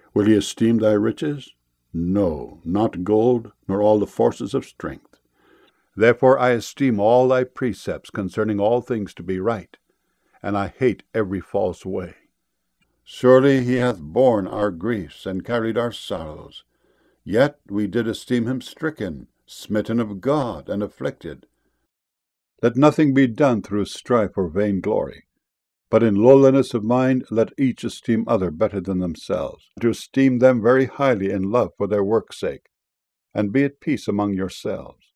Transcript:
Will he esteem thy riches? No, not gold, nor all the forces of strength. Therefore I esteem all thy precepts concerning all things to be right, and I hate every false way. Surely he hath borne our griefs and carried our sorrows. Yet we did esteem him stricken, smitten of God, and afflicted. Let nothing be done through strife or vainglory, but in lowliness of mind let each esteem other better than themselves, to esteem them very highly in love for their work's sake, and be at peace among yourselves.